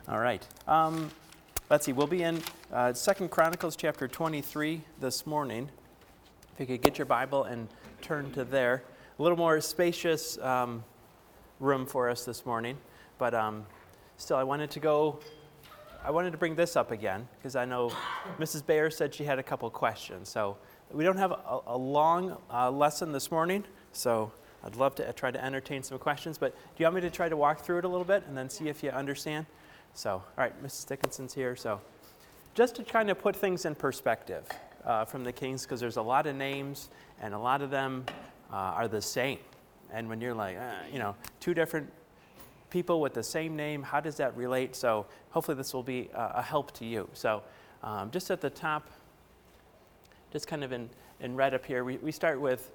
All right. Let's see. We'll be in 2 Chronicles chapter 23 this morning. If you could get your Bible and turn to there. A little more spacious room for us this morning. But still, I wanted to bring this up again because I know Mrs. Bayer said she had a couple questions. So we don't have a long lesson this morning, so I'd love to try to entertain some questions. But do you want me to try to walk through it a little bit and then see if you understand? So, all right, Mrs. Dickinson's here. So just to kind of put things in perspective from the kings, because there's a lot of names and a lot of them are the same. And when you're like, two different people with the same name, how does that relate? So hopefully this will be a help to you. So just at the top, just kind of in red up here, we start with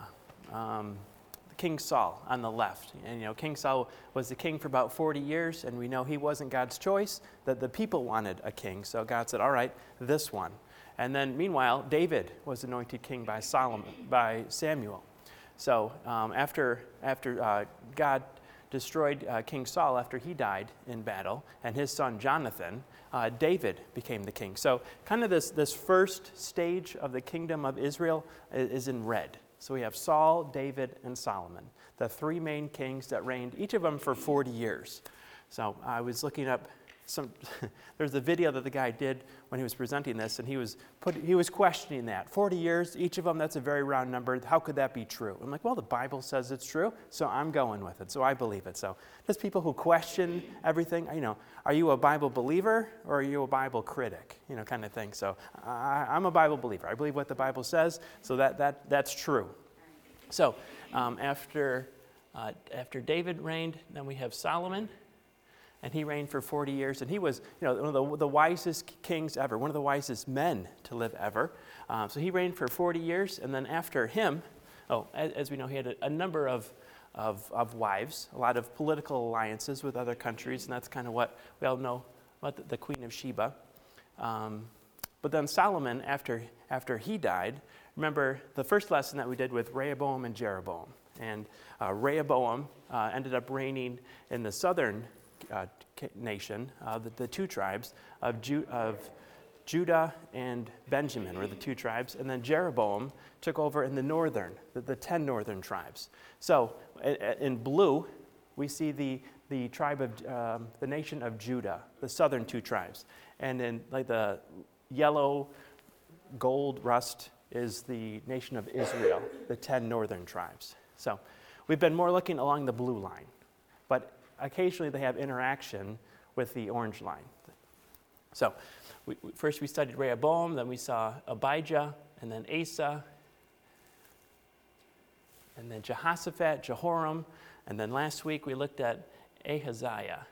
King Saul on the left. And King Saul was the king for about 40 years, and we know he wasn't God's choice, that the people wanted a king. So God said, all right, this one. And then meanwhile, David was anointed king by Samuel. So after God destroyed King Saul after he died in battle, and his son Jonathan, David became the king. So kind of this first stage of the kingdom of Israel is in red. So we have Saul, David, and Solomon, the three main kings that reigned, each of them for 40 years. So I was looking up there's a video that the guy did when he was presenting this, and he was questioning that. 40 years, each of them, that's a very round number. How could that be true? I'm like, well, the Bible says it's true, so I'm going with it. So I believe it. So just people who question everything, are you a Bible believer or are you a Bible critic? Kind of thing. So I'm a Bible believer. I believe what the Bible says, so that's true. So after David reigned, then we have Solomon. And he reigned for 40 years, and he was, one of the wisest kings ever, one of the wisest men to live ever. So he reigned for 40 years, and then after him, as we know, he had a number of wives, a lot of political alliances with other countries, and that's kind of what we all know about the Queen of Sheba. But then Solomon, after he died, remember the first lesson that we did with Rehoboam and Jeroboam, and Rehoboam ended up reigning in the southern nation, the two tribes of Judah and Benjamin were the two tribes, and then Jeroboam took over in the northern, the 10 northern tribes. So in blue, we see the tribe of the nation of Judah, the southern two tribes, and in like the yellow, gold rust is the nation of Israel, the 10 northern tribes. So we've been more looking along the blue line, but occasionally they have interaction with the orange line. So first we studied Rehoboam, then we saw Abijah, and then Asa, and then Jehoshaphat, Jehoram, and then last week we looked at Ahaziah.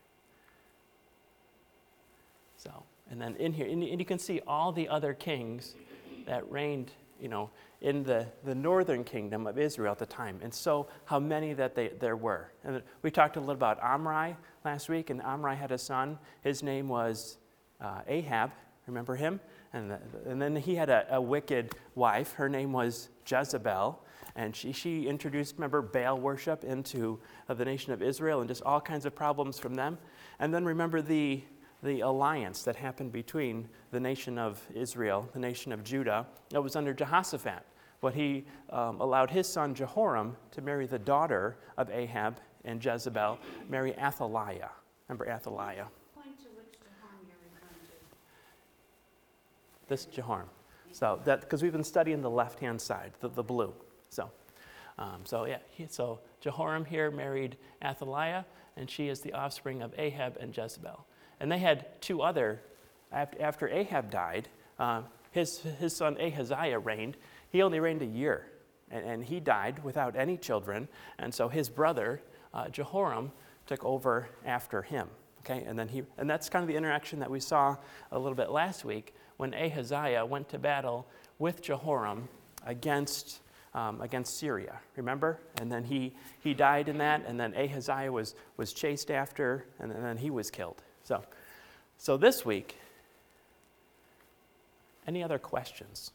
So, and then in here, and you can see all the other kings that reigned, in the northern kingdom of Israel at the time, and so how many that there were. And we talked a little about Omri last week, and Omri had a son. His name was Ahab. Remember him? And then he had a wicked wife. Her name was Jezebel, and she introduced, remember, Baal worship into the nation of Israel, and just all kinds of problems from them. And then remember the alliance that happened between the nation of Israel, the nation of Judah, that was under Jehoshaphat. But he allowed his son Jehoram to marry the daughter of Ahab and Jezebel, marry Athaliah. Remember Athaliah? Point to which Jehoram you're referring to. This Jehoram. So that, because we've been studying the left-hand side, the blue. So Jehoram here married Athaliah, and she is the offspring of Ahab and Jezebel. And they had two other, after Ahab died, his son Ahaziah reigned. He only reigned a year, and he died without any children, and so his brother, Jehoram, took over after him. Okay, and that's kind of the interaction that we saw a little bit last week when Ahaziah went to battle with Jehoram against Syria, remember? And then he died in that, and then Ahaziah was chased after, and then he was killed. So this week, any other questions?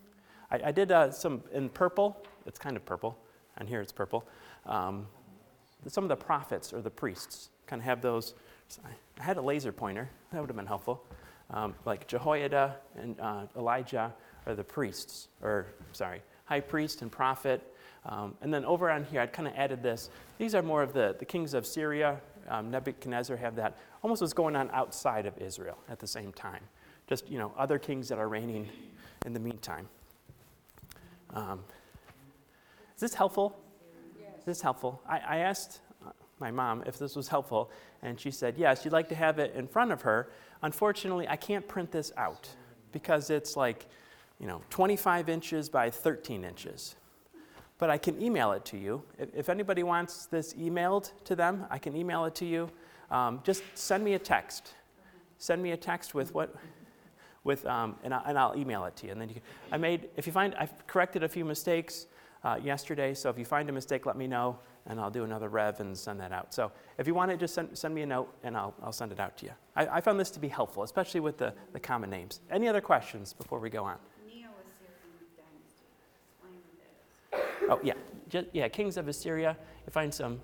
I did some in purple. It's kind of purple. And here it's purple. some of the prophets or the priests kind of have those. I had a laser pointer. That would have been helpful. Like Jehoiada and Elijah are the priests, high priest and prophet. And then over on here, I'd kind of added this. These are more of the kings of Syria. Nebuchadnezzar have that. Almost what's going on outside of Israel at the same time. Just, other kings that are reigning in the meantime. Is this helpful? Yes. Is this helpful? I asked my mom if this was helpful, and she said yes, she'd like to have it in front of her. Unfortunately, I can't print this out because it's like, 25 inches by 13 inches. But I can email it to you. If anybody wants this emailed to them, I can email it to you. Just send me a text. Send me a text and I'll email it to you. And then I've corrected a few mistakes yesterday, so if you find a mistake, let me know, and I'll do another rev and send that out. So if you want it, just send me a note, and I'll send it out to you. I found this to be helpful, especially with the common names. Any other questions before we go on? Neo-Assyrian dynasty. Explain what that is. Oh, yeah. Kings of Assyria. You find some,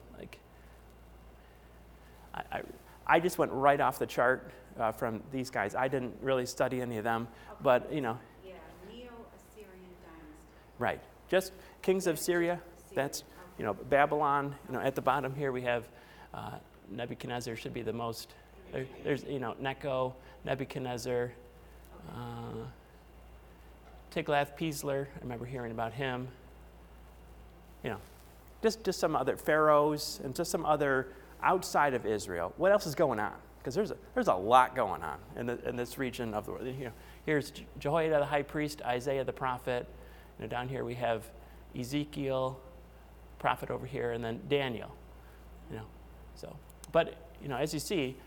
I just went right off the chart from these guys. I didn't really study any of them, but, Yeah, Neo-Assyrian dynasty. Right. Just kings of Syria. That's, Babylon. At the bottom here we have Nebuchadnezzar should be the most. There's, Necho, Nebuchadnezzar, Tiglath-Pileser. I remember hearing about him. Just some other pharaohs and just some other outside of Israel. What else is going on? Because there's a lot going on in this region of the world. Here's Jehoiada the high priest, Isaiah the prophet. Down here we have Ezekiel, prophet over here, and then Daniel. But as you see,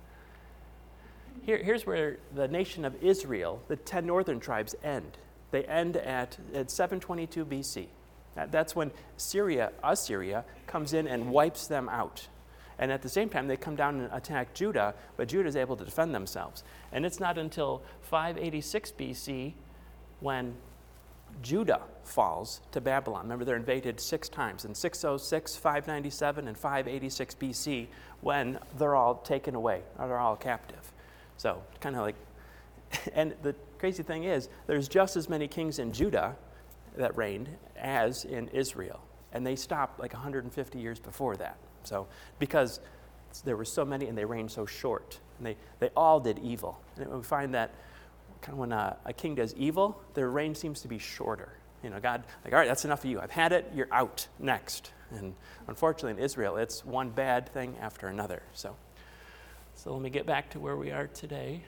here's where the nation of Israel, the 10 northern tribes, end. They end at 722 BC. That's when Assyria comes in and wipes them out. And at the same time, they come down and attack Judah, but Judah is able to defend themselves. And it's not until 586 BC when Judah falls to Babylon. Remember, they're invaded 6 times, in 606, 597, and 586 BC, when they're all taken away, or they're all captive. So, kind of like, and the crazy thing is, there's just as many kings in Judah that reigned as in Israel. And they stopped like 150 years before that. So, because there were so many and they reigned so short, and they all did evil. And we find that kind of when a king does evil, their reign seems to be shorter. God, all right, that's enough of you. I've had it. You're out. Next. And unfortunately, in Israel, it's one bad thing after another. So let me get back to where we are today.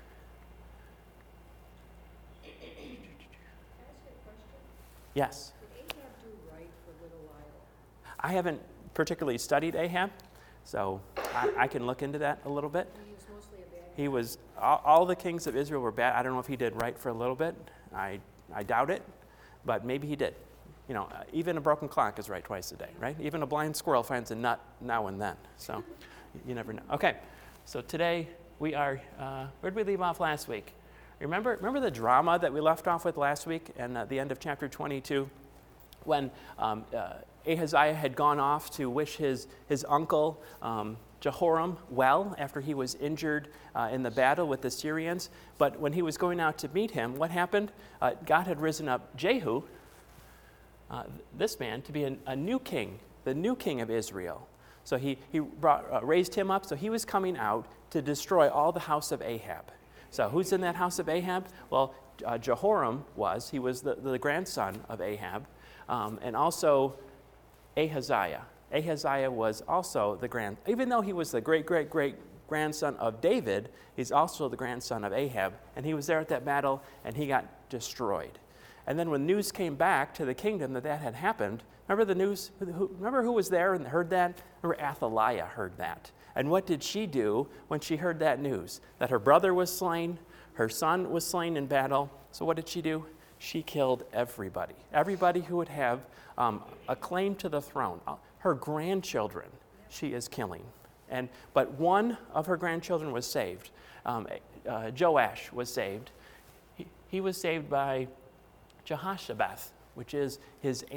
Can I ask you a question? Yes. Did Ahab do right for Little Idol? I haven't particularly studied Ahab, so I can look into that a little bit. He was mostly a bad guy. He was, all the kings of Israel were bad. I don't know if he did right for a little bit. I doubt it, but maybe he did. Even a broken clock is right twice a day, right? Even a blind squirrel finds a nut now and then. So you never know. Okay, so today we are, where did we leave off last week? Remember the drama that we left off with last week and the end of chapter 22? When Ahaziah had gone off to wish his uncle Jehoram well after he was injured in the battle with the Syrians. But when he was going out to meet him, what happened? God had risen up Jehu, this man, to be a new king, the new king of Israel. So he raised him up, so he was coming out to destroy all the house of Ahab. So who's in that house of Ahab? Well, Jehoram was. He was the grandson of Ahab. And also Ahaziah. Ahaziah was also even though he was the great-great-great-grandson of David, he's also the grandson of Ahab. And he was there at that battle, and he got destroyed. And then when news came back to the kingdom that had happened, remember the news? Remember who was there and heard that? Remember Athaliah heard that. And what did she do when she heard that news? That her brother was slain, her son was slain in battle. So what did she do? She killed everybody. Everybody who would have a claim to the throne. Her grandchildren, she is killing. But one of her grandchildren was saved. Joash was saved. He was saved by Jehoshabeth, which is his aunt.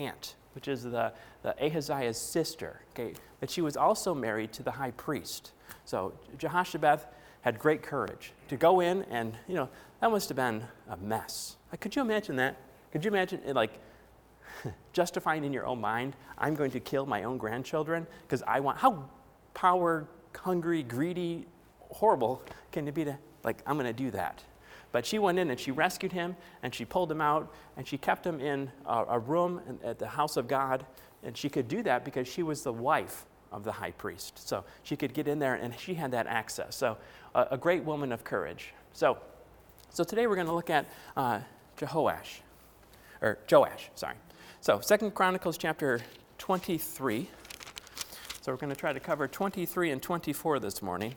which is the Ahaziah's sister, okay, but she was also married to the high priest. So Jehoshabeth had great courage to go in, and, that must have been a mess. Could you imagine that? Could you imagine it, justifying in your own mind, I'm going to kill my own grandchildren because I want, how power hungry, greedy, horrible can it be to, I'm going to do that. But she went in and she rescued him and she pulled him out and she kept him in a room at the house of God. And she could do that because she was the wife of the high priest. So she could get in there and she had that access. So a great woman of courage. So today we're going to look at Joash. So 2 Chronicles chapter 23. So we're going to try to cover 23 and 24 this morning.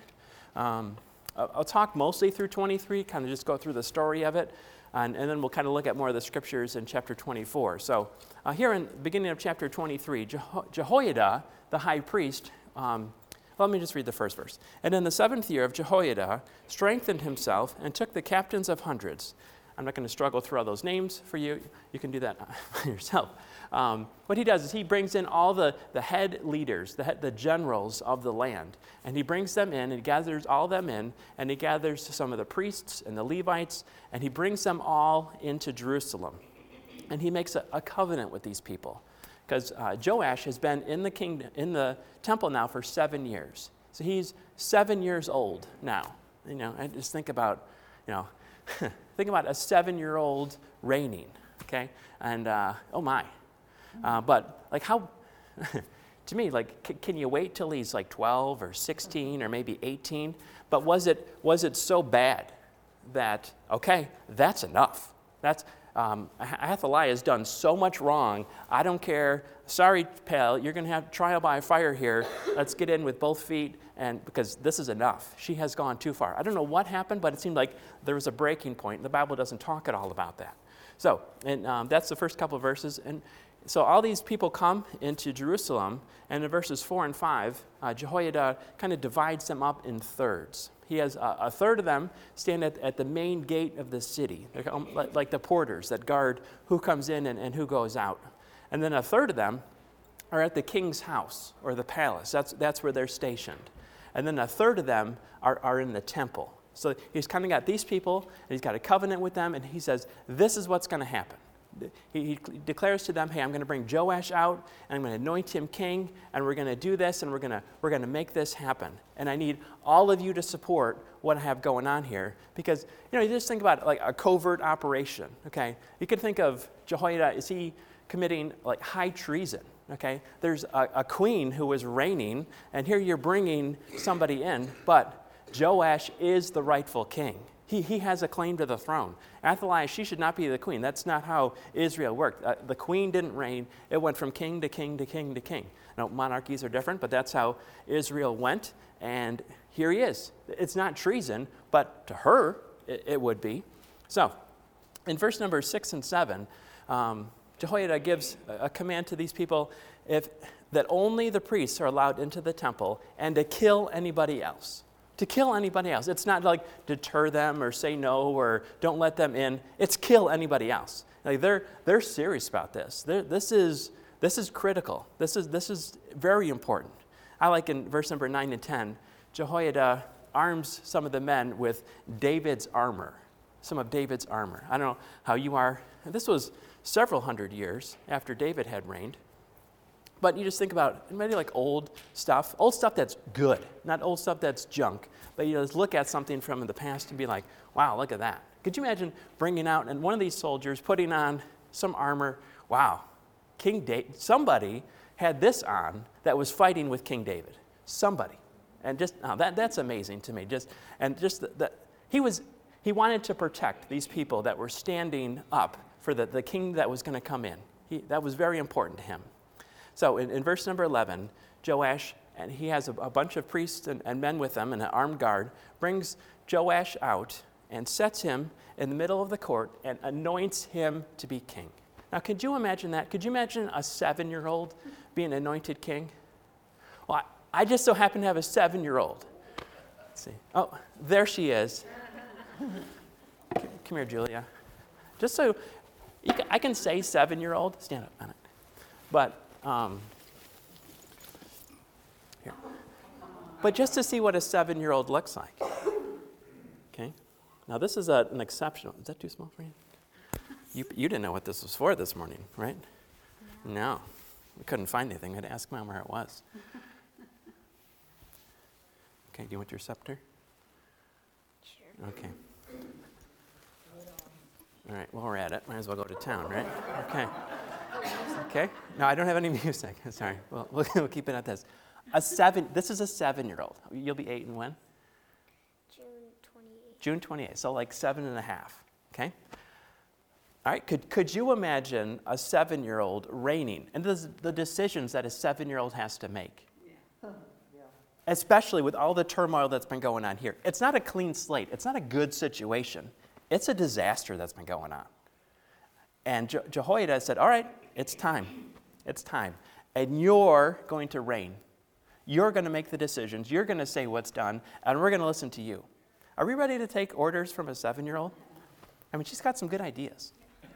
I'll talk mostly through 23, kind of just go through the story of it, and then we'll kind of look at more of the scriptures in chapter 24. So here in the beginning of chapter 23, Jehoiada, the high priest, let me just read the first verse. And in the 7th year of Jehoiada, strengthened himself and took the captains of hundreds. I'm not going to struggle through all those names for you. You can do that yourself. What he does is he brings in all the head leaders, the generals of the land, and he brings them in and he gathers all them in, and he gathers some of the priests and the Levites, and he brings them all into Jerusalem. And he makes a covenant with these people, because Joash has been in the temple now for 7 years. So he's 7 years old now. I just think about, think about a 7-year-old reigning, okay? And, oh my. But, how, to me, can you wait till he's 12 or 16 or maybe 18? But was it so bad that, okay, that's enough? Athaliah has done so much wrong. I don't care. Sorry, pal, you're going to have trial by fire here. Let's get in with both feet, and because this is enough. She has gone too far. I don't know what happened, but it seemed like there was a breaking point. The Bible doesn't talk at all about that. So, and that's the first couple of verses. And so all these people come into Jerusalem, and in verses 4 and 5, Jehoiada kind of divides them up in thirds. He has a third of them stand at the main gate of the city. They're like the porters that guard who comes in and who goes out. And then a third of them are at the king's house or the palace. That's where they're stationed. And then a third of them are in the temple. So he's kind of got these people, and he's got a covenant with them, and he says, this is what's going to happen. He declares to them, hey, I'm going to bring Joash out, and I'm going to anoint him king, and we're going to do this, and we're going to make this happen. And I need all of you to support what I have going on here, because, you just think about a covert operation, okay? You could think of Jehoiada, is he committing high treason, okay? There's a queen who is reigning, and here you're bringing somebody in, but Joash is the rightful king. He has a claim to the throne. Athaliah, she should not be the queen. That's not how Israel worked. The queen didn't reign. It went from king to king to king to king. Now, monarchies are different, but that's how Israel went. And here he is. It's not treason, but to her, it would be. So, in verse number 6 and 7, Jehoiada gives a command to these people that only the priests are allowed into the temple and to kill anybody else. To kill anybody else. It's not deter them or say no or don't let them in. It's kill anybody else. They're serious about this. This is critical. This is very important. I like in verse number 9 and 10, Jehoiada arms some of the men with David's armor. Some of David's armor. I don't know how you are. This was several hundred years after David had reigned. But you just think about maybe old stuff that's good, not old stuff that's junk. But you just look at something from the past and be like, wow, look at that. Could you imagine bringing out and one of these soldiers putting on some armor? Wow, King David, somebody had this on that was fighting with King David. Somebody, and just that's amazing to me. He wanted to protect these people that were standing up for the king that was going to come in. That was very important to him. So in verse number 11, Joash, and he has a bunch of priests and men with them and an armed guard, brings Joash out and sets him in the middle of the court and anoints him to be king. Now, could you imagine that? Could you imagine a 7-year-old being anointed king? Well, I just so happen to have a 7-year-old. Let's see. Oh, there she is. Come here, Julia. Just so I can say 7-year-old. Stand up on it. But, here. But just to see what a 7-year-old looks like. Okay? Now, this is an exceptional. Is that too small for you? You didn't know what this was for this morning, right? No. We couldn't find anything. We had to ask Mom where it was. Okay, do you want your scepter? Sure. Okay. All right, while we're at it, might as well go to town, right? Okay. Okay. No, I don't have any music. Sorry. We'll keep it at this. This is a 7-year-old. You'll be 8 and when? June 28th. June 28th, so like 7.5, okay? All right, could you imagine a 7-year-old reigning, and the decisions that a 7-year-old has to make? Yeah. Especially with all the turmoil that's been going on here. It's not a clean slate. It's not a good situation. It's a disaster that's been going on. And Jehoiada said, all right, it's time. It's time. And you're going to reign. You're going to make the decisions. You're going to say what's done, and we're going to listen to you. Are we ready to take orders from a 7-year-old? I mean, she's got some good ideas.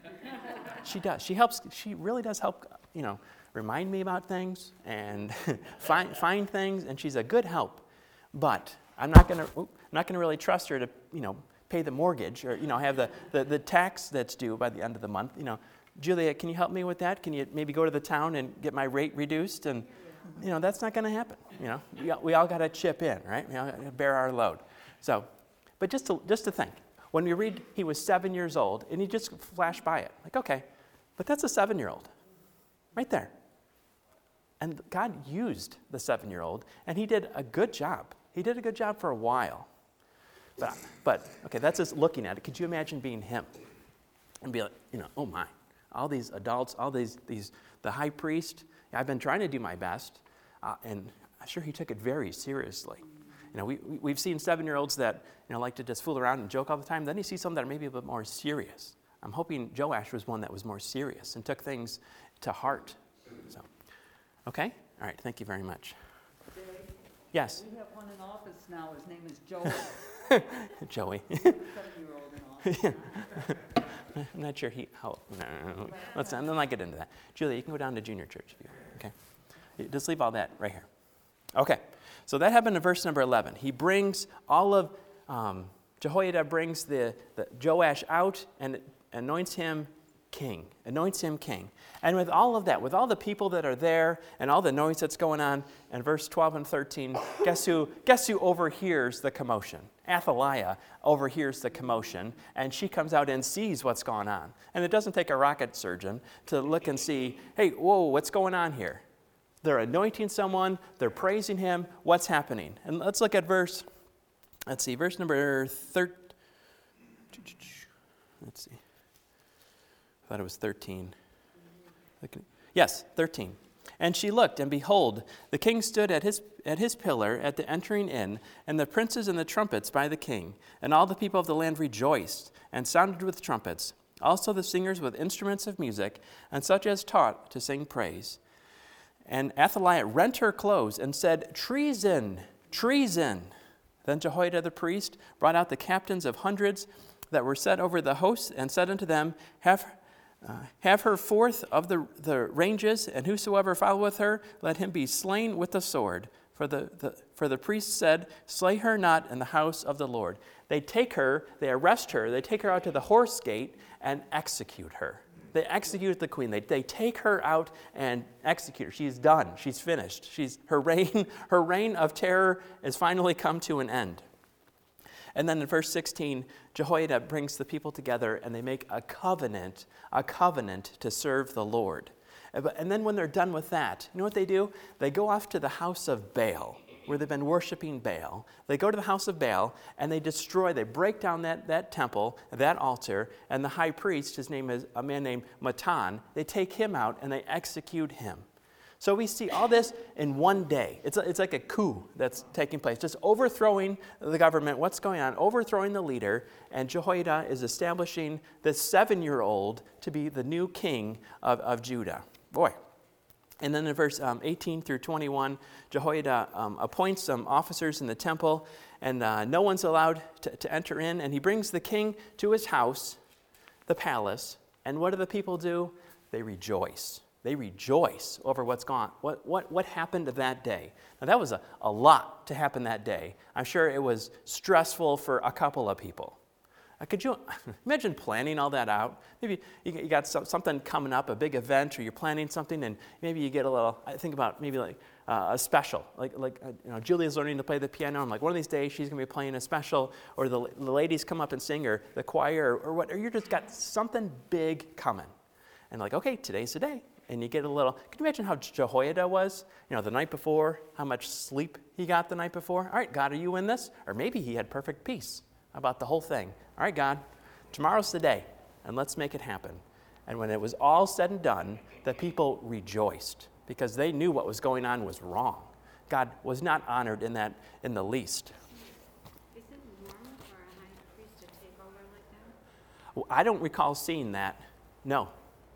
She does. She really does help, remind me about things and find things, and she's a good help. But I'm not going to really trust her to, pay the mortgage or, have the tax that's due by the end of the month. Julia, can you help me with that? Can you maybe go to the town and get my rate reduced? And, that's not going to happen. We all got to chip in, right? We all got to bear our load. So, but just to think, when we read he was 7 years old, and he just flashed by it, like, okay, but that's a 7-year-old, right there. And God used the 7-year-old, and he did a good job. He did a good job for a while. But okay, that's just looking at it. Could you imagine being him? And be like, oh my, all these adults, all these the high priest, I've been trying to do my best, and I'm sure he took it very seriously. We've seen 7-year-olds that like to just fool around and joke all the time. Then you see some that are maybe a bit more serious. I'm hoping Joash was one that was more serious and took things to heart. So, okay? All right, thank you very much. Dave, yes? we have one in office now. His name is Joey. Joey. 7-year-old in office. I'm not sure no. Let's not get into that. Julia, you can go down to junior church if you want, okay? Just leave all that right here. Okay, so that happened in verse number 11. He brings all of, Jehoiada brings the Joash out and anoints him king. And with all of that, with all the people that are there and all the noise that's going on, in verse 12 and 13, guess who overhears the commotion? Athaliah overhears the commotion, and she comes out and sees what's going on. And it doesn't take a rocket surgeon to look and see, hey, whoa, what's going on here? They're anointing someone, they're praising him, what's happening? And let's look at verse number 13. Let's see. I thought it was 13. Yes, 13. And she looked, and behold, the king stood at his pillar at the entering in, and the princes and the trumpets by the king. And all the people of the land rejoiced, and sounded with trumpets. Also the singers with instruments of music, and such as taught to sing praise. And Athaliah rent her clothes, and said, Treason! Treason! Then Jehoiada the priest brought out the captains of hundreds that were set over the host, and said unto them, Have her forth of the ranges, and whosoever followeth her, let him be slain with the sword. For the priest said, Slay her not in the house of the Lord. They take her, they arrest her, they take her out to the horse gate and execute her. They execute the queen. They take her out and execute her. She's done. She's finished. Her reign of terror has finally come to an end. And then in verse 16, Jehoiada brings the people together, and they make a covenant to serve the Lord. And then when they're done with that, you know what they do? They go off to the house of Baal, where they've been worshiping Baal. They go to the house of Baal, and they break down that temple, that altar, and the high priest, his name is a man named Matan, they take him out, and they execute him. So we see all this in one day. It's like a coup that's taking place, just overthrowing the government, what's going on, overthrowing the leader, and Jehoiada is establishing this 7-year-old to be the new king of Judah. Boy. And then in verse 18 through 21, Jehoiada appoints some officers in the temple, and no one's allowed to enter in, and he brings the king to his house, the palace, and what do the people do? They rejoice. They rejoice over what's gone, what happened that day. Now, that was a lot to happen that day. I'm sure it was stressful for a couple of people. Could you imagine planning all that out? Maybe you got something coming up, a big event, or you're planning something, and maybe you get a little, I think about maybe like a special. Julia's learning to play the piano, and like one of these days she's going to be playing a special, or the ladies come up and sing, or the choir, or what, or you just got something big coming. And like, okay, today's the day. And you get a little, can you imagine how Jehoiada was? The night before, how much sleep he got the night before? All right, God, are you in this? Or maybe he had perfect peace about the whole thing. All right, God, tomorrow's the day, and let's make it happen. And when it was all said and done, the people rejoiced because they knew what was going on was wrong. God was not honored in the least. Is it normal for a high priest to take over like that? Well, I don't recall seeing that. No,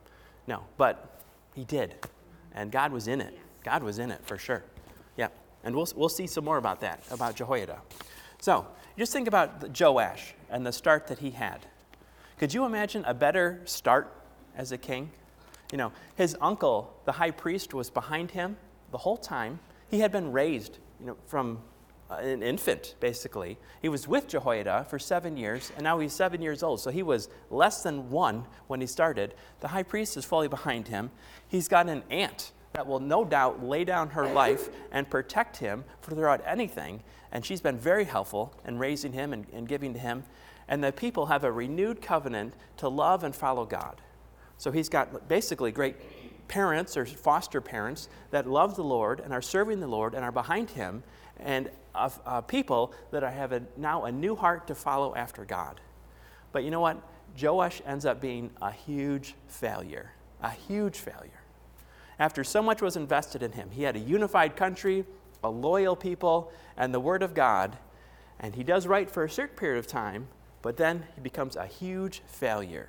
but he did, and God was in it. Yes. God was in it for sure. Yeah, and we'll see some more about that, about Jehoiada. So just think about Joash and the start that he had. Could you imagine a better start as a king? His uncle, the high priest, was behind him the whole time. He had been raised, from an infant, basically. He was with Jehoiada for 7 years, and now he's 7 years old. So he was less than 1 when he started. The high priest is fully behind him. He's got an aunt that will no doubt lay down her life and protect him throughout anything. And she's been very helpful in raising him and giving to him. And the people have a renewed covenant to love and follow God. So he's got basically great parents or foster parents that love the Lord and are serving the Lord and are behind him, and people that have now a new heart to follow after God. But you know what? Joash ends up being a huge failure. A huge failure. After so much was invested in him, he had a unified country, a loyal people, and the Word of God, and he does right for a certain period of time, but then he becomes a huge failure.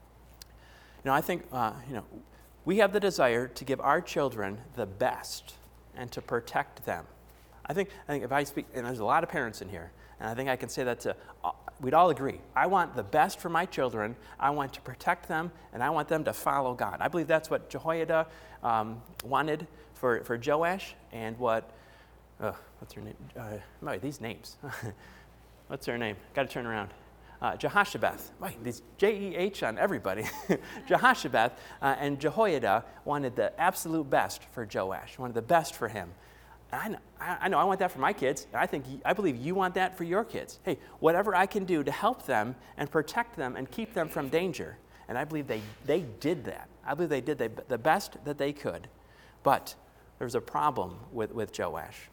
I think, we have the desire to give our children the best and to protect them. I think if I speak, and there's a lot of parents in here, and I think I can say that we'd all agree. I want the best for my children. I want to protect them, and I want them to follow God. I believe that's what Jehoiada wanted for Joash, and what's her name? These names. What's her name? Got to turn around. Jehoshabeth. These J-E-H on everybody. Jehoshabeth and Jehoiada wanted the absolute best for Joash, wanted the best for him. I know I want that for my kids, and I believe you want that for your kids. Hey, whatever I can do to help them and protect them and keep them from danger. And I believe they did that. I believe they did the best that they could. But there's a problem with Joash.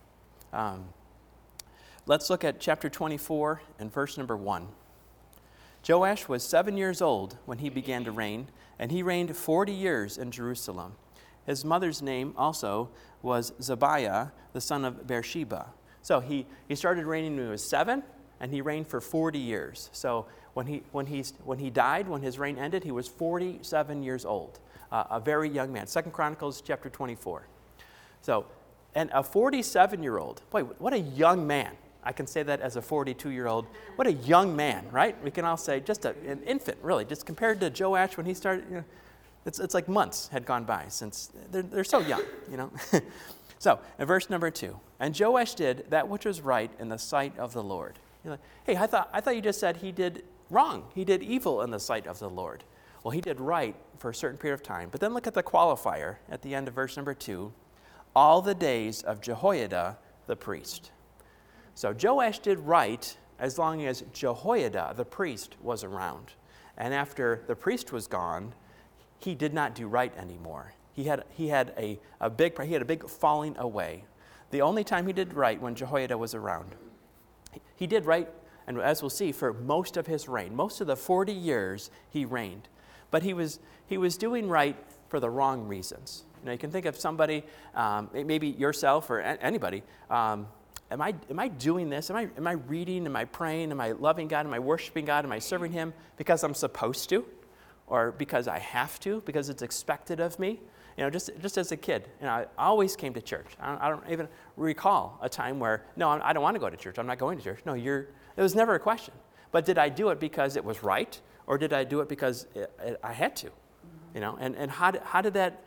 Let's look at chapter 24 and verse number 1. Joash was 7 years old when he began to reign, and he reigned 40 years in Jerusalem. His mother's name also was Zebiah, the son of Beersheba. So he started reigning when he was 7, and he reigned for 40 years. So when he died, when his reign ended, he was 47 years old, a very young man. 2 Chronicles chapter 24. So, and a 47-year-old, boy, what a young man. I can say that as a 42-year-old. What a young man, right? We can all say just an infant, really. Just compared to Joash when he started, it's like months had gone by since they're so young, So, in verse number 2, and Joash did that which was right in the sight of the Lord. You're like, hey, I thought you just said he did wrong. He did evil in the sight of the Lord. Well, he did right for a certain period of time. But then look at the qualifier at the end of verse number 2. All the days of Jehoiada the priest. So Joash did right as long as Jehoiada the priest was around. And after the priest was gone, he did not do right anymore. He had a big falling away. The only time he did right when Jehoiada was around. He did right, and as we'll see, for most of his reign. Most of the 40 years he reigned. But he was doing right for the wrong reasons. You can think of somebody, maybe yourself or anybody. Am I doing this? Am I reading? Am I praying? Am I loving God? Am I worshiping God? Am I serving Him because I'm supposed to, or because I have to? Because it's expected of me? Just as a kid, I always came to church. I don't even recall a time where I don't want to go to church. I'm not going to church. No, it was never a question. But did I do it because it was right, or did I do it because I had to? And how did that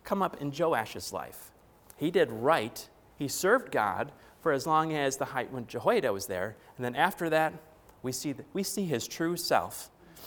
come up in Joash's life. He did right. He served God for as long as when Jehoiada was there. And then after that, we see his true self.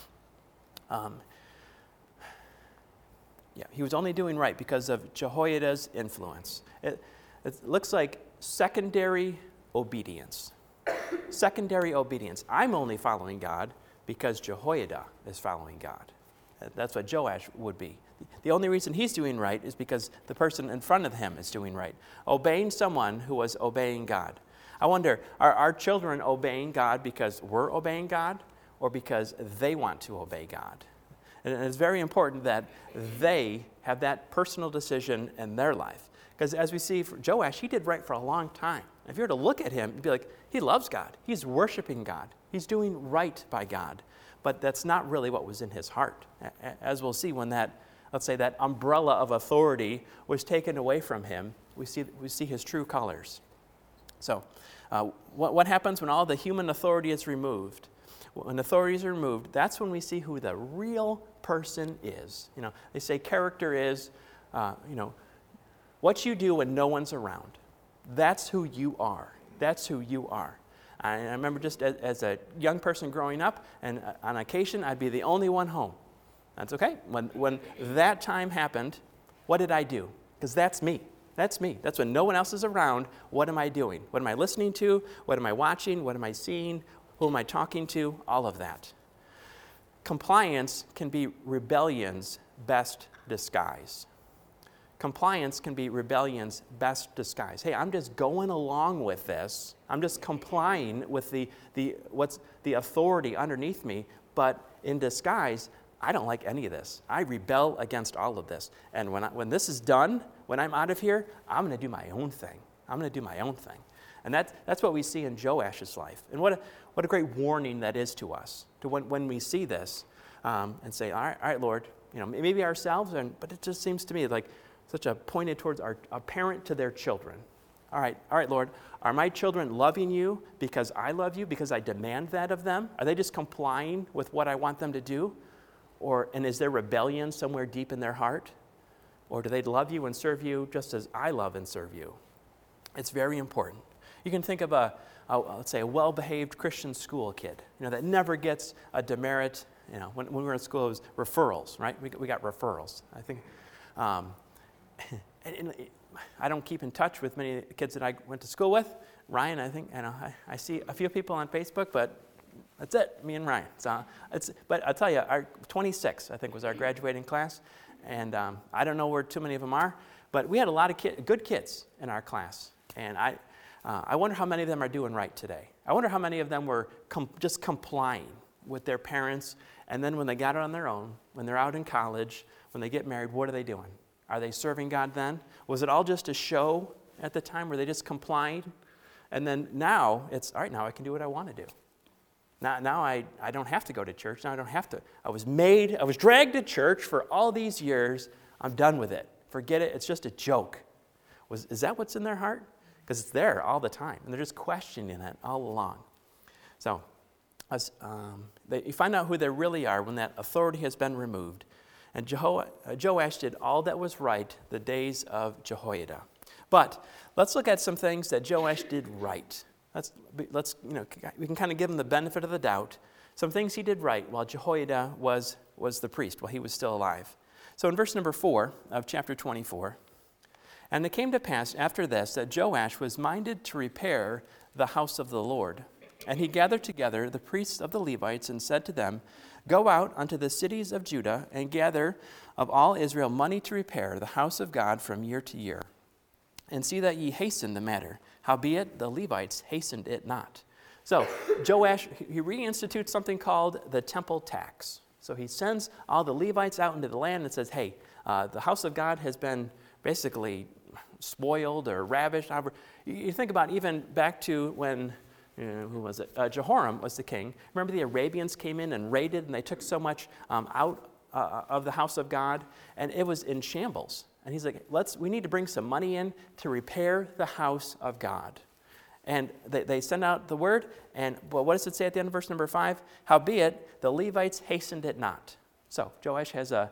He was only doing right because of Jehoiada's influence. It looks like secondary obedience. Secondary obedience. I'm only following God because Jehoiada is following God. That's what Joash would be. The only reason he's doing right is because the person in front of him is doing right. Obeying someone who was obeying God. I wonder, are our children obeying God because we're obeying God or because they want to obey God? And it's very important that they have that personal decision in their life. Because as we see for Joash, he did right for a long time. If you were to look at him, you'd be like, he loves God. He's worshiping God. He's doing right by God. But that's not really what was in his heart. As we'll see when that umbrella of authority was taken away from him, we see his true colors. So what happens when all the human authority is removed? When authorities are removed, that's when we see who the real person is. They say character is, what you do when no one's around. That's who you are. That's who you are. I remember just as a young person growing up, and on occasion, I'd be the only one home. That's okay. When that time happened, what did I do? Because that's me. That's me. That's when no one else is around. What am I doing? What am I listening to? What am I watching? What am I seeing? Who am I talking to? All of that. Compliance can be rebellion's best disguise. Compliance can be rebellion's best disguise. Hey, I'm just going along with this. I'm just complying with the authority underneath me, but in disguise, I don't like any of this. I rebel against all of this. And when this is done, when I'm out of here, I'm going to do my own thing. I'm going to do my own thing. And that's what we see in Joash's life. And what a great warning that is to us, to when we see this and say, all right, Lord, maybe ourselves, but it just seems to me like such a pointed towards a parent to their children. All right, Lord, are my children loving you because I love you, because I demand that of them? Are they just complying with what I want them to do? And is there rebellion somewhere deep in their heart? Or do they love you and serve you just as I love and serve you? It's very important. You can think of let's say a well-behaved Christian school kid, that never gets a demerit. When we were in school, it was referrals, right? We got referrals. I think, and I don't keep in touch with many kids that I went to school with. Ryan, I think, I see a few people on Facebook, but that's it, me and Ryan. But I'll tell you, our 26, I think, was our graduating class, and I don't know where too many of them are, but we had a lot of good kids in our class, and I wonder how many of them are doing right today. I wonder how many of them were just complying with their parents, and then when they got it on their own, when they're out in college, when they get married, what are they doing? Are they serving God then? Was it all just a show at the time where they just complied? And then now it's, all right, now I can do what I want to do. Now I don't have to go to church. Now I don't have to. I was dragged to church for all these years. I'm done with it. Forget it. It's just a joke. Is that what's in their heart? Because it's there all the time. And they're just questioning it all along. So you find out who they really are when that authority has been removed. And Joash did all that was right the days of Jehoiada. But let's look at some things that Joash did right. We can kind of give him the benefit of the doubt. Some things he did right while Jehoiada was the priest, while he was still alive. So in verse number 4 of chapter 24, and it came to pass after this that Joash was minded to repair the house of the Lord. And he gathered together the priests of the Levites and said to them, Go out unto the cities of Judah and gather of all Israel money to repair the house of God from year to year. And see that ye hasten the matter. Howbeit the Levites hastened it not. So Joash, he reinstitutes something called the temple tax. So he sends all the Levites out into the land and says, hey, the house of God has been basically spoiled or ravished. You think about even back to when, who was it? Jehoram was the king. Remember the Arabians came in and raided, and they took so much out of the house of God, and it was in shambles. And he's like, we need to bring some money in to repair the house of God. And they send out the word, and what does it say at the end of verse number 5? Howbeit, the Levites hastened it not. So Joash has a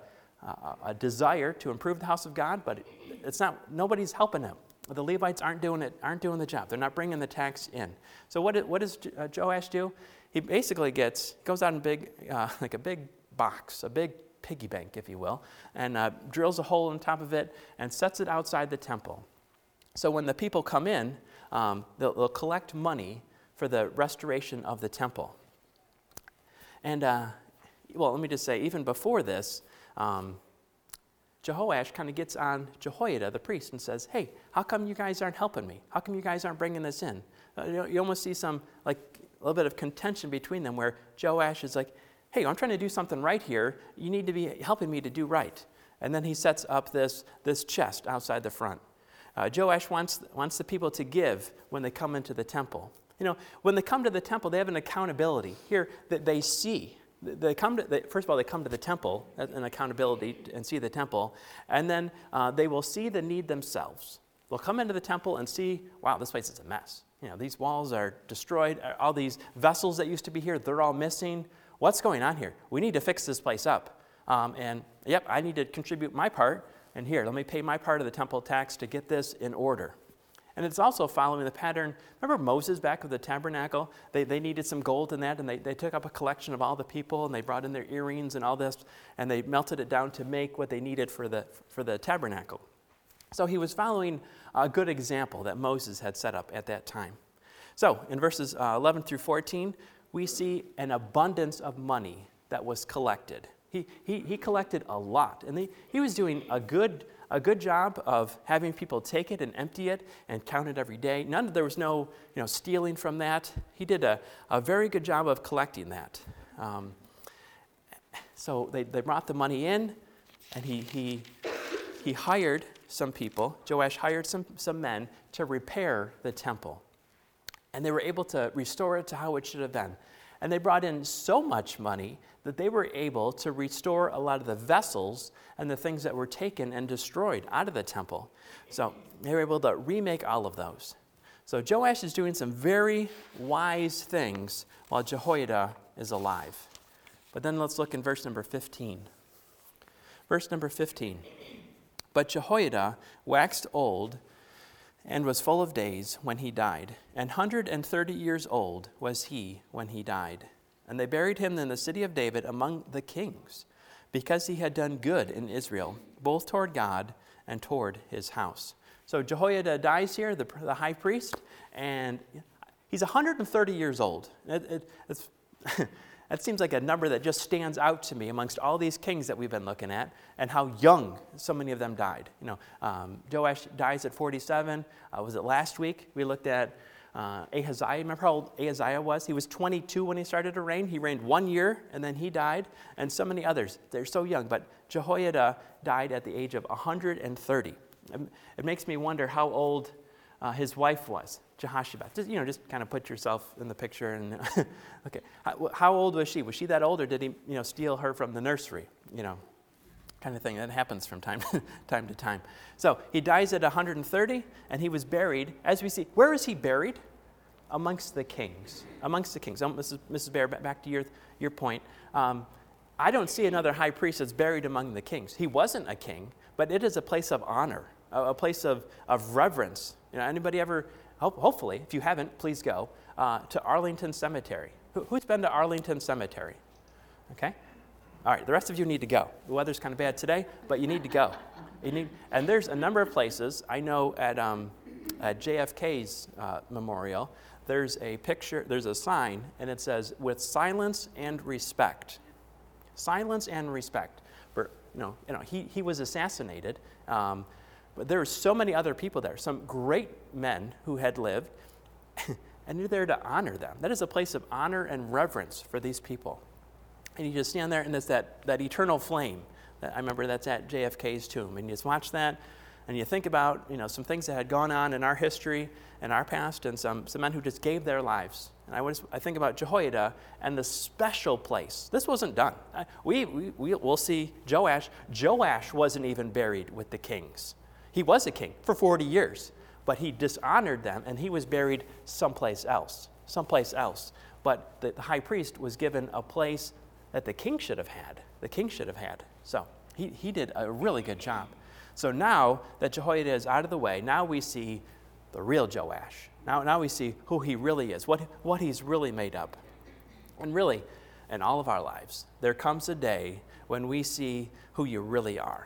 a desire to improve the house of God, but it's not. Nobody's helping him. The Levites aren't doing the job. They're not bringing the tax in. So what does Joash do? He basically goes out in like a big box, a big piggy bank, if you will, and drills a hole on top of it and sets it outside the temple. So when the people come in, they'll collect money for the restoration of the temple. And, let me just say, even before this, Jehoash kind of gets on Jehoiada, the priest, and says, hey, how come you guys aren't helping me? How come you guys aren't bringing this in? You almost see a little bit of contention between them where Joash is like, hey, I'm trying to do something right here. You need to be helping me to do right. And then he sets up this chest outside the front. Joash wants the people to give when they come into the temple. When they come to the temple, they have an accountability here that they see. First of all, they come to the temple, an accountability, and see the temple, and then they will see the need themselves. They'll come into the temple and see, wow, this place is a mess. These walls are destroyed. All these vessels that used to be here, they're all missing. What's going on here? We need to fix this place up. I need to contribute my part, and here, let me pay my part of the temple tax to get this in order. And it's also following the pattern. Remember Moses back with the tabernacle? They needed some gold in that, and they took up a collection of all the people, and they brought in their earrings and all this, and they melted it down to make what they needed for the tabernacle. So he was following a good example that Moses had set up at that time. So in verses 11 through 14, we see an abundance of money that was collected. He collected a lot, and he was doing a good job of having people take it and empty it and count it every day. There was no stealing from that. He did a very good job of collecting that. So they brought the money in, and he hired some people. Joash hired some men to repair the temple, and they were able to restore it to how it should have been. And they brought in so much money that they were able to restore a lot of the vessels and the things that were taken and destroyed out of the temple. So they were able to remake all of those. So Joash is doing some very wise things while Jehoiada is alive. But then let's look in verse number 15. Verse number 15. But Jehoiada waxed old and was full of days when he died. 130 years old was he when he died. And they buried him in the city of David among the kings, because he had done good in Israel, both toward God and toward his house. So Jehoiada dies here, the high priest, and he's 130 years old. That seems like a number that just stands out to me amongst all these kings that we've been looking at, and how young so many of them died. Joash dies at 47. Was it last week? We looked at Ahaziah. Remember how old Ahaziah was? He was 22 when he started to reign. He reigned 1 year, and then he died. And so many others. They're so young. But Jehoiada died at the age of 130. It makes me wonder how old his wife was, Jehoshaphat. Just kind of put yourself in the picture. And okay, how old was she? Was she that old, or did he, steal her from the nursery? Kind of thing that happens from time to time. So he dies at 130, and he was buried. As we see, where is he buried? Amongst the kings. Amongst the kings. Mrs. Bear, back to your point. I don't see another high priest that's buried among the kings. He wasn't a king, but it is a place of honor, a place of reverence. Anybody ever? Hopefully, if you haven't, please go to Arlington Cemetery. Who's been to Arlington Cemetery? Okay. All right, the rest of you need to go. The weather's kind of bad today, but you need to go. And there's a number of places. I know at JFK's memorial, there's a picture, there's a sign, and it says, "With silence and respect." Silence and respect. He was assassinated, but there were so many other people there, some great men who had lived, and you're there to honor them. That is a place of honor and reverence for these people. And you just stand there, and there's that eternal flame. I remember that's at JFK's tomb. And you just watch that, and you think about some things that had gone on in our history and our past, and some men who just gave their lives. And I think about Jehoiada and the special place. This wasn't done. We'll see Joash. Joash wasn't even buried with the kings. He was a king for 40 years, but he dishonored them, and he was buried someplace else. But the high priest was given a place that the king should have had. So He did a really good job. So now that Jehoiada is out of the way, now we see the real Joash. Now we see who he really is, what he's really made up. And really, in all of our lives, there comes a day when we see who you really are.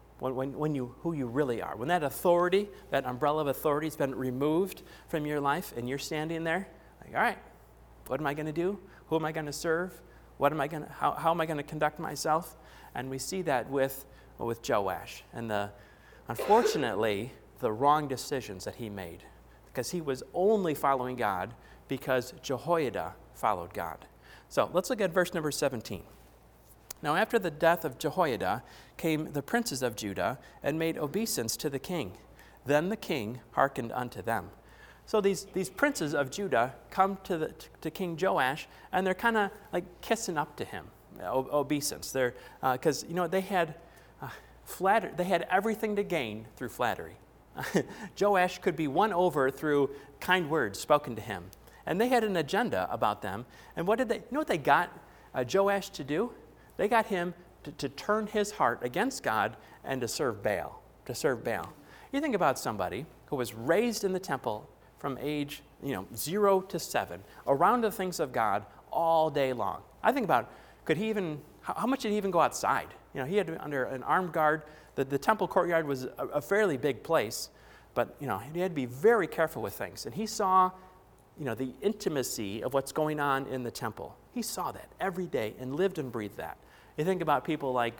Who you really are. When that authority, that umbrella of authority has been removed from your life and you're standing there, like, all right, what am I going to do? Who am I going to serve? How am I going to conduct myself? And we see that with Joash and unfortunately, the wrong decisions that he made, because he was only following God because Jehoiada followed God. So let's look at verse number 17. Now after the death of Jehoiada came the princes of Judah and made obeisance to the king. Then the king hearkened unto them. So these princes of Judah come to King Joash, and they're kind of like kissing up to him, obeisance. They're because they had they had everything to gain through flattery. Joash could be won over through kind words spoken to him, and they had an agenda about them. And what did they? You know what they got Joash to do? They got him to turn his heart against God and to serve Baal. You think about somebody who was raised in the temple from age 0 to 7, around the things of God all day long. I think about, how much did he even go outside? He had to be under an armed guard. The temple courtyard was a fairly big place, but he had to be very careful with things. And he saw, the intimacy of what's going on in the temple. He saw that every day and lived and breathed that. You think about people like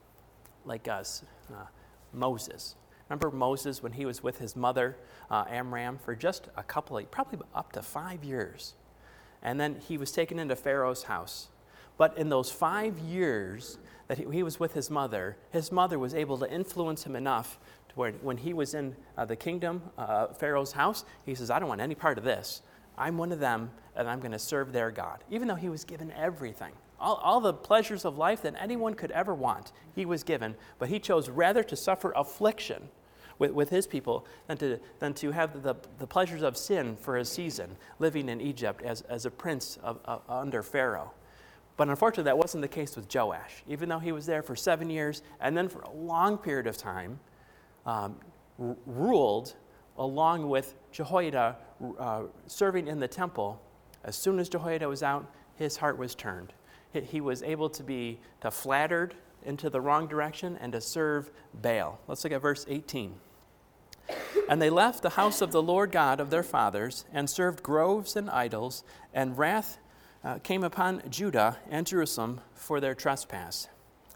us, Moses. Remember Moses when he was with his mother, Amram, for just probably up to 5 years. And then he was taken into Pharaoh's house. But in those 5 years that he was with his mother was able to influence him enough to where when he was in the kingdom, Pharaoh's house, he says, I don't want any part of this. I'm one of them, and I'm going to serve their God. Even though he was given everything. All the pleasures of life that anyone could ever want, he was given, but he chose rather to suffer affliction with his people than to have the pleasures of sin for a season, living in Egypt as a prince under Pharaoh. But unfortunately, that wasn't the case with Joash. Even though he was there for 7 years, and then for a long period of time, ruled along with Jehoiada serving in the temple. As soon as Jehoiada was out, his heart was turned. He was able to flattered into the wrong direction and to serve Baal. Let's look at verse 18. And they left the house of the Lord God of their fathers and served groves and idols, and wrath came upon Judah and Jerusalem for their trespass.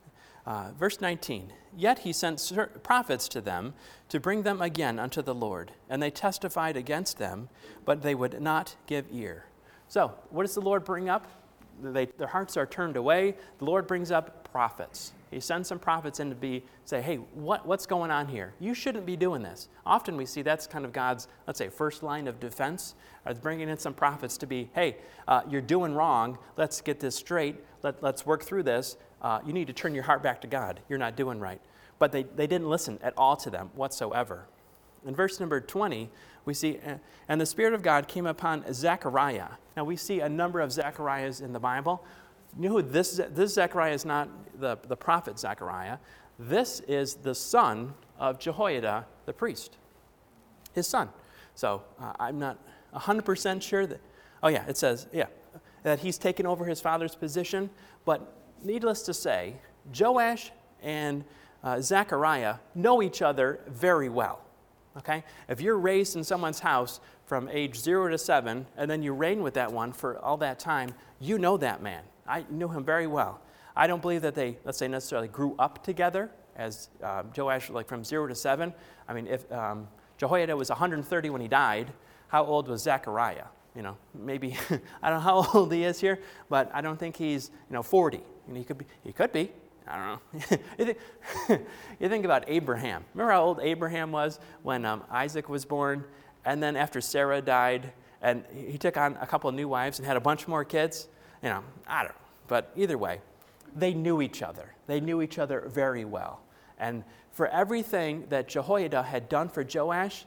Verse 19. Yet he sent prophets to them to bring them again unto the Lord, and they testified against them, but they would not give ear. So, what does the Lord bring up? Their hearts are turned away. The Lord brings up prophets. He sends some prophets in to say, hey, what's going on here? You shouldn't be doing this. Often we see that's kind of God's, let's say, first line of defense, bringing in some prophets to be, hey, you're doing wrong. Let's get this straight. Let's work through this. You need to turn your heart back to God. You're not doing right. But they didn't listen at all to them whatsoever. In verse number 20, we see, and the Spirit of God came upon Zechariah. Now, we see a number of Zechariahs in the Bible. You know who this Zechariah is? Not the prophet Zechariah. This is the son of Jehoiada, the priest. His son. So, I'm not 100% sure that, it says, that he's taken over his father's position. But needless to say, Joash and Zechariah know each other very well. Okay? If you're raised in someone's house from age 0 to 7, and then you reign with that one for all that time, you know that man. I knew him very well. I don't believe that they, let's say, necessarily grew up together as Joash, like from 0 to 7. I mean, if Jehoiada was 130 when he died, how old was Zechariah? Maybe, I don't know how old he is here, but I don't think he's, 40. He could be. I don't know. You think about Abraham. Remember how old Abraham was when Isaac was born? And then after Sarah died, and he took on a couple of new wives and had a bunch more kids? I don't know. But either way, they knew each other. They knew each other very well. And for everything that Jehoiada had done for Joash,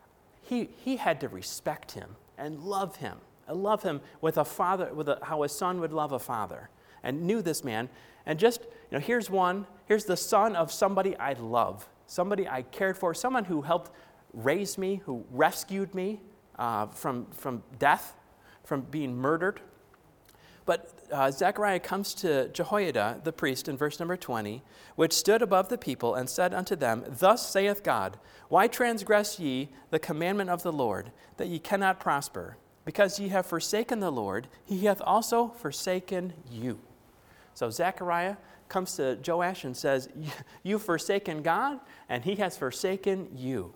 he had to respect him and love him. And love him with a father, how a son would love a father. and knew this man. And just, here's the son of somebody I love, somebody I cared for, someone who helped raise me, who rescued me from death, from being murdered. But Zechariah comes to Jehoiada, the priest, in verse number 20, which stood above the people and said unto them, Thus saith God, Why transgress ye the commandment of the Lord, that ye cannot prosper? Because ye have forsaken the Lord, he hath also forsaken you. So Zechariah comes to Joash and says, You've forsaken God, and he has forsaken you.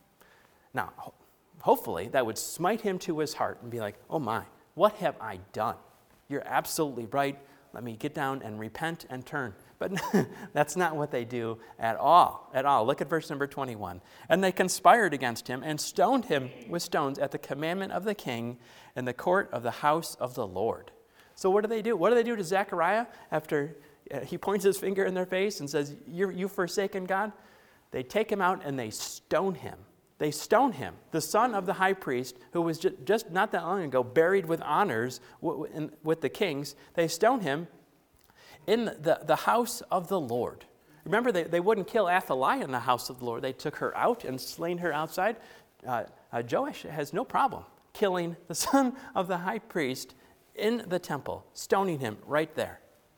Now, hopefully that would smite him to his heart and be like, oh my, what have I done? You're absolutely right. Let me get down and repent and turn. But that's not what they do at all, Look at verse number 21. And they conspired against him and stoned him with stones at the commandment of the king in the court of the house of the Lord. So what do they do? What do they do to Zechariah after he points his finger in their face and says, You've forsaken God? They take him out and they stone him. They stone him, the son of the high priest, who was just not that long ago buried with honors with the kings. They stone him in the house of the Lord. Remember, they wouldn't kill Athaliah in the house of the Lord. They took her out and slain her outside. Joash has no problem killing the son of the high priest in the temple, stoning him right there.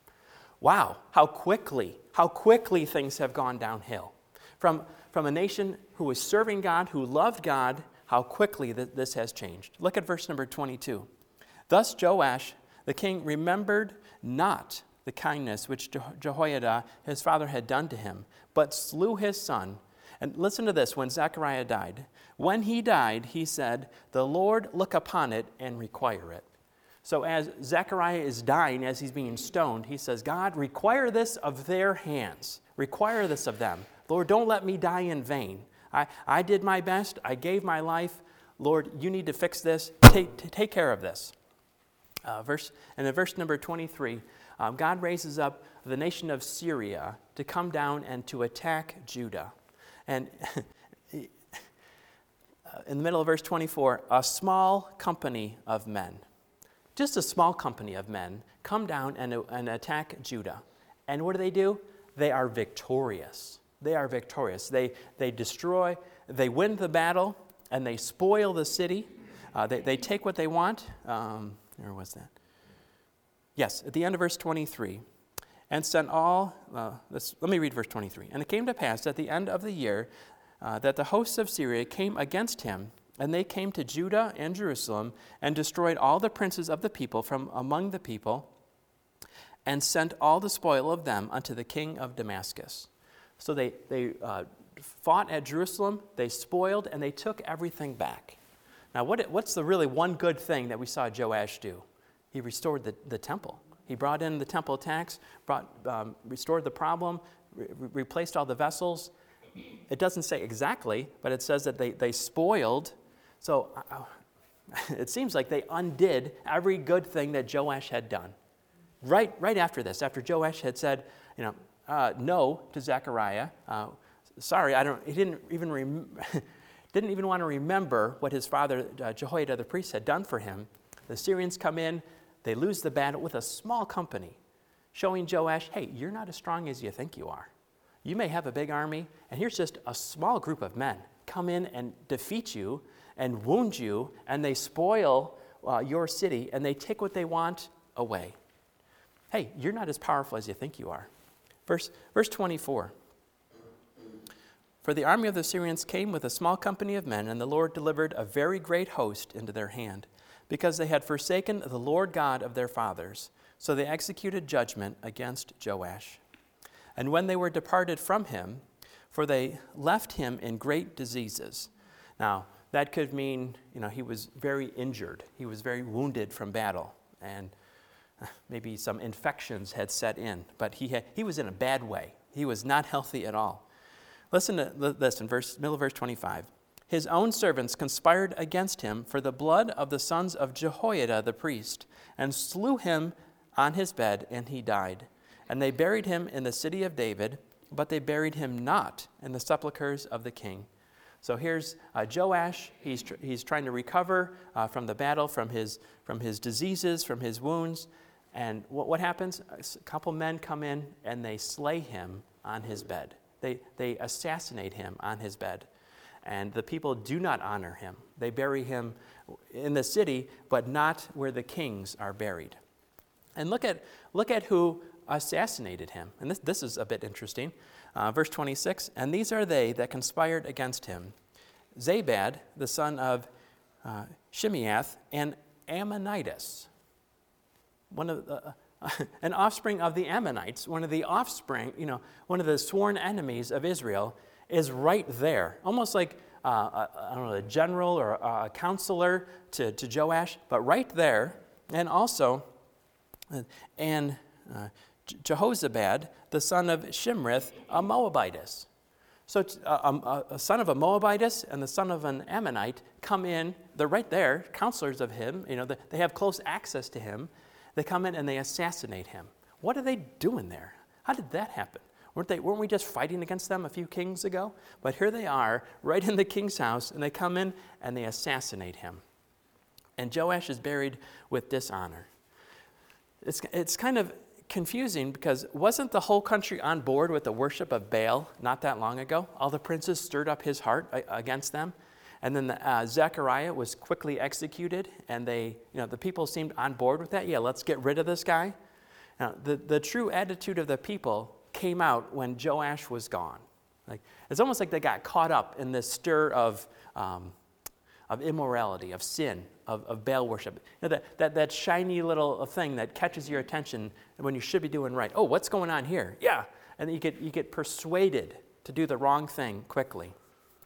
Wow, how quickly things have gone downhill. From a nation who was serving God, who loved God, how quickly this has changed. Look at verse number 22. Thus Joash, the king, remembered not the kindness which Jehoiada, his father, had done to him, but slew his son. And listen to this, when Zechariah died. When he died, he said, The Lord look upon it and require it. So as Zechariah is dying, as he's being stoned, he says, God, require this of their hands. Require this of them. Lord, don't let me die in vain. I did my best. I gave my life. Lord, you need to fix this. Take care of this. And in verse number 23, God raises up the nation of Syria to come down and to attack Judah. And in the middle of verse 24, a small company of men, just a small company of men, come down and attack Judah. And what do? They are victorious. They are victorious. They destroy, they win the battle, and they spoil the city. They take what they want. Where was that? Yes, at the end of verse 23. And sent all, let me read verse 23. And it came to pass at the end of the year that the hosts of Syria came against him, and they came to Judah and Jerusalem, and destroyed all the princes of the people from among the people, and sent all the spoil of them unto the king of Damascus. So they fought at Jerusalem, they spoiled, and they took everything back. Now, what's the really one good thing that we saw Joash do? He restored the temple. He brought in the temple tax, restored the problem, replaced all the vessels. It doesn't say exactly, but it says that they spoiled. So it seems like they undid every good thing that Joash had done. Right after this, after Joash had said, no to Zechariah. Sorry, he didn't even want to remember what his father Jehoiada the priest had done for him. The Syrians come in, they lose the battle with a small company, showing Joash, hey, you're not as strong as you think you are. You may have a big army, and here's just a small group of men come in and defeat you and wound you, and they spoil your city, and they take what they want away. Hey, you're not as powerful as you think you are. Verse 24. For the army of the Syrians came with a small company of men, and the Lord delivered a very great host into their hand, because they had forsaken the Lord God of their fathers. So they executed judgment against Joash. And when they were departed from him, for they left him in great diseases. Now, that could mean, he was very injured. He was very wounded from battle, and maybe some infections had set in. But he was in a bad way. He was not healthy at all. Listen to this in middle of verse 25. His own servants conspired against him for the blood of the sons of Jehoiada the priest, and slew him on his bed, and he died. And they buried him in the city of David, but they buried him not in the sepulchres of the king. So here's Joash. He's trying to recover from the battle, from his diseases, from his wounds. And what happens? A couple men come in and they slay him on his bed. They assassinate him on his bed. And the people do not honor him. They bury him in the city, but not where the kings are buried. And look at who assassinated him. And this is a bit interesting. Verse 26, and these are they that conspired against him. Zabad, the son of Shimeath, and Ammonitis, an offspring of the Ammonites, one of the offspring, one of the sworn enemies of Israel, is right there, almost like a general or a counselor to Joash, but right there, and also, Jehozabad, the son of Shimrith, a Moabitess. So a son of a Moabitess and the son of an Ammonite come in. They're right there, counselors of him. They have close access to him. They come in and they assassinate him. What are they doing there? How did that happen? Weren't we just fighting against them a few kings ago? But here they are, right in the king's house, and they come in and they assassinate him. And Joash is buried with dishonor. It's kind of confusing because wasn't the whole country on board with the worship of Baal not that long ago? All the princes stirred up his heart against them. And then Zechariah was quickly executed, and the people seemed on board with that. Yeah, let's get rid of this guy. Now, the true attitude of the people came out when Joash was gone. It's almost like they got caught up in this stir of immorality, of sin, of Baal worship. That shiny little thing that catches your attention when you should be doing right. Oh, what's going on here? Yeah, and you get persuaded to do the wrong thing quickly.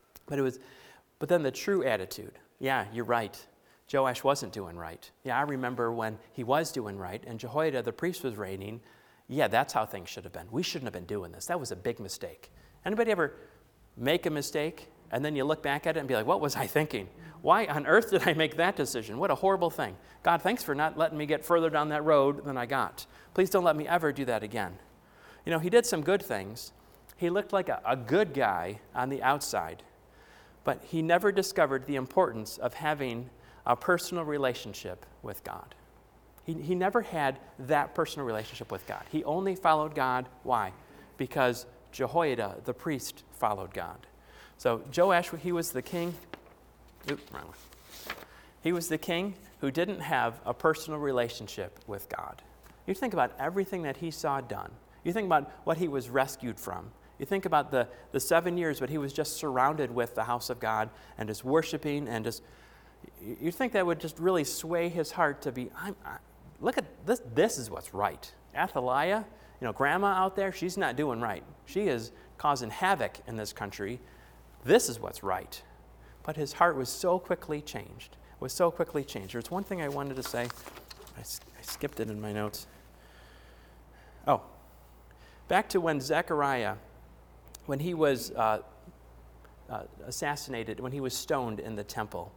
But then the true attitude, yeah, you're right. Joash wasn't doing right. Yeah, I remember when he was doing right and Jehoiada the priest was reigning. Yeah, that's how things should have been. We shouldn't have been doing this. That was a big mistake. Anybody ever make a mistake and then you look back at it and be like, what was I thinking? Why on earth did I make that decision? What a horrible thing. God, thanks for not letting me get further down that road than I got. Please don't let me ever do that again. He did some good things. He looked like a good guy on the outside, but he never discovered the importance of having a personal relationship with God. He never had that personal relationship with God. He only followed God. Why? Because Jehoiada, the priest, followed God. So Joash, he was the king. Wrong one. He was the king who didn't have a personal relationship with God. You think about everything that he saw done. You think about what he was rescued from. You think about the 7 years that he was just surrounded with the house of God and just worshiping and just, you think that would just really sway his heart to be, look at this, this is what's right. Athaliah, grandma out there, she's not doing right. She is causing havoc in this country. This is what's right. But his heart was so quickly changed. There's one thing I wanted to say. I skipped it in my notes. Oh, back to when Zechariah, when he was assassinated, when he was stoned in the temple.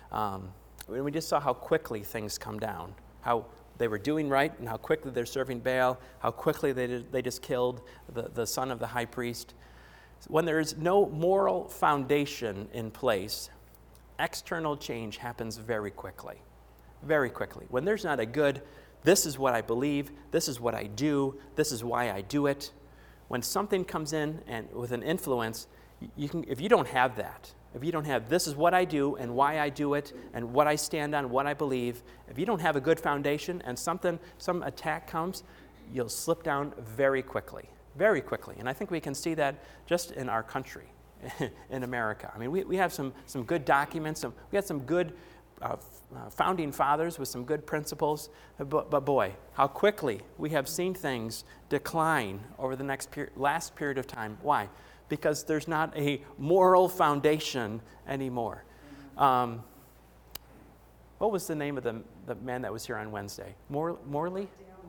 We just saw how quickly things come down, how they were doing right and how quickly they're serving Baal, how quickly they just killed the son of the high priest. When there is no moral foundation in place, external change happens very quickly. Very quickly. When there's not a good, this is what I believe, this is what I do, this is why I do it. When something comes in and with an influence, if you don't have that, if you don't have this is what I do and why I do it and what I stand on, what I believe, if you don't have a good foundation and some attack comes, you'll slip down very quickly. Very quickly. And I think we can see that just in our country, in America. I mean, we have some good documents. We had some good founding fathers with some good principles. But boy, how quickly we have seen things decline over the last period of time. Why? Because there's not a moral foundation anymore. What was the name of the man that was here on Wednesday? Morley?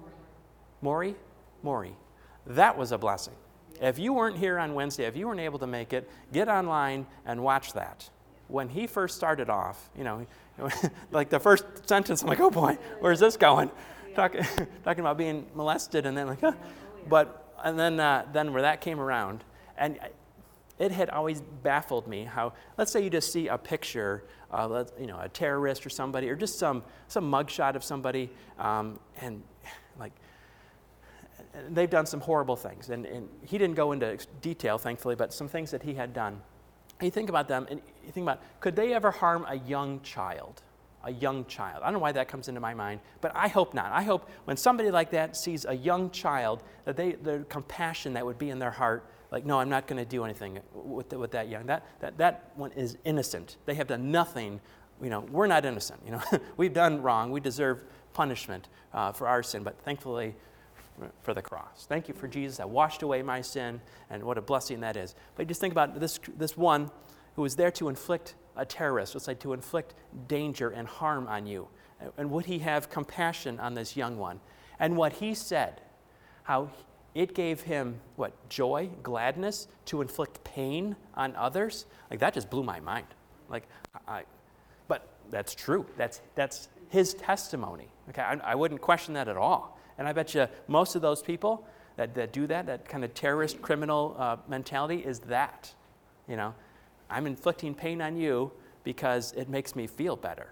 Maury. That was a blessing. If you weren't here on Wednesday, if you weren't able to make it, get online and watch that. When he first started off, like the first sentence, I'm like, oh boy, where's this going? Talking about being molested, and then like, huh. And then where that came around, and it had always baffled me how, let's say you just see a picture of, a terrorist or somebody, or just some mugshot of somebody, and like, they've done some horrible things. And he didn't go into detail, thankfully, but some things that he had done. And you think about them, and you think about, could they ever harm a young child? A young child. I don't know why that comes into my mind, but I hope not. I hope when somebody like that sees a young child, that the compassion that would be in their heart, like, no, I'm not going to do anything with that young. That one is innocent. They have done nothing. We're not innocent. We've done wrong. We deserve punishment for our sin, but thankfully for the cross. Thank you for Jesus that washed away my sin, and what a blessing that is. But just think about this one who was there to inflict a terrorist, let's say, to inflict danger and harm on you. And would he have compassion on this young one? And what he said, how it gave him, joy, gladness to inflict pain on others? Like, that just blew my mind. Like, but that's true. That's his testimony. Okay, I wouldn't question that at all. And I bet you most of those people that do that kind of terrorist criminal mentality is that, I'm inflicting pain on you because it makes me feel better.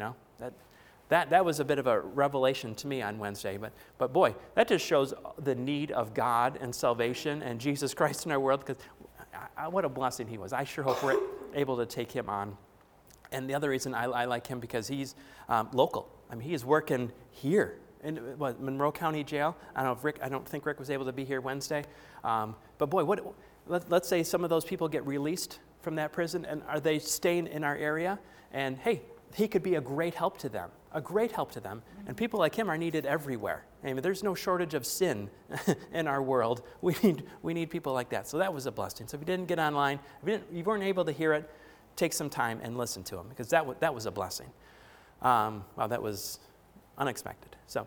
That was a bit of a revelation to me on Wednesday. But boy, that just shows the need of God and salvation and Jesus Christ in our world, because what a blessing he was. I sure hope we're able to take him on. And the other reason I like him, because he's local. I mean, he is working here in Monroe County Jail. I don't think Rick was able to be here Wednesday. But boy, let's say some of those people get released from that prison, and are they staying in our area? And hey, he could be a great help to them, And people like him are needed everywhere. I mean, there's no shortage of sin in our world. We need people like that. So that was a blessing. So if you didn't get online, if you weren't able to hear it, take some time and listen to him, because that was a blessing. Wow, that was unexpected. So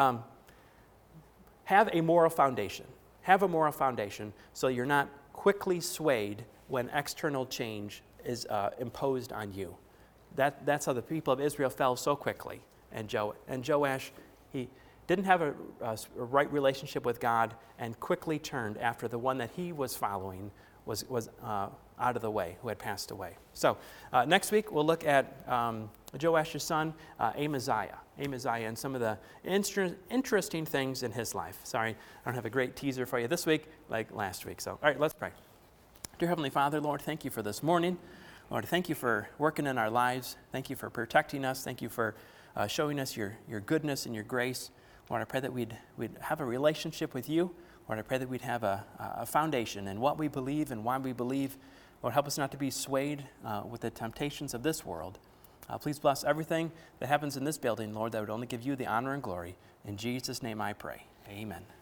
have a moral foundation. Have a moral foundation so you're not quickly swayed when external change is imposed on you. That's how the people of Israel fell so quickly. And Joash, he didn't have a right relationship with God, and quickly turned after the one that he was following was out of the way, who had passed away. So next week we'll look at Joash's son, Amaziah, and some of the interesting things in his life. Sorry, I don't have a great teaser for you this week like last week. So, all right, let's pray. Dear Heavenly Father, Lord, thank you for this morning. Lord, thank you for working in our lives. Thank you for protecting us. Thank you for showing us your goodness and your grace. Lord, I pray that we'd have a relationship with you. Lord, I pray that we'd have a foundation in what we believe and why we believe. Lord, help us not to be swayed with the temptations of this world. Please bless everything that happens in this building, Lord, that would only give you the honor and glory. In Jesus' name I pray. Amen.